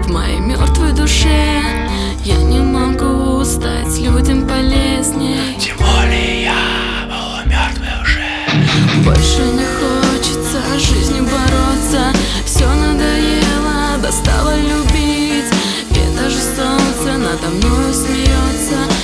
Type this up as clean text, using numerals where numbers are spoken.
в моей мертвой душе. Я не могу стать людям полезней, тем более я полумертвый уже. больше не хочется с жизнью бороться. Все надоело, достало любить, и даже солнце надо мною смеется.